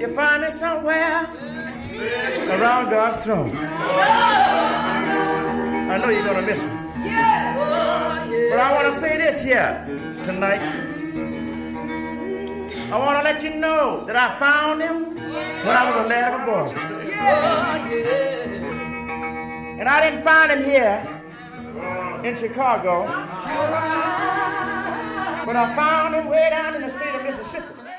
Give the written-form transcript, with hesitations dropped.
You find it somewhere around God's throne. I know you're going to miss me. But I want to say this here tonight. I want to let you know that I found him when I was a lad of a boy. And I didn't find him here in Chicago, but I found him way down in the state of Mississippi.